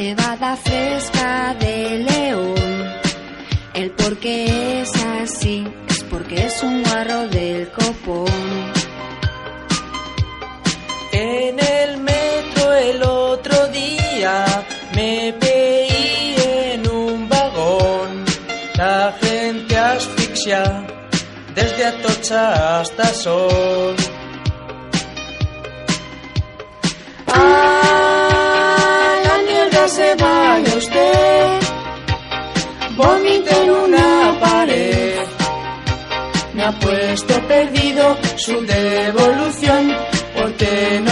cebada fresca de León. El por qué es así es porque es un guarro del copón. En el metro el otro día me veí en un vagón. La gente asfixia desde Atocha hasta Sol. ¡A la mierda se vaya usted! Vomita en una pared. Me ha puesto perdido su devolución porque no